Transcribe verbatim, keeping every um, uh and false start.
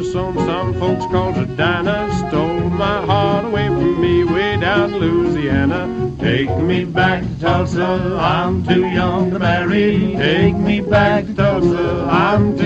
son some folks calls her Dinah. Stole my heart away from me way down in Louisiana. Take me back to Tulsa, I'm too young to marry. Take me back to Tulsa, I'm too